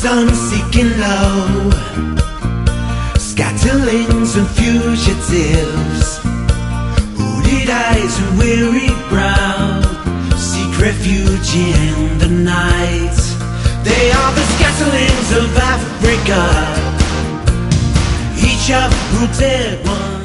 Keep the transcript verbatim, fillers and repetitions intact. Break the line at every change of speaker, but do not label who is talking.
some seeking low, scatterlings and fugitives, hooded eyes and weary brow, seek refuge in the night. They are the scatterlings of Africa, each uprooted one.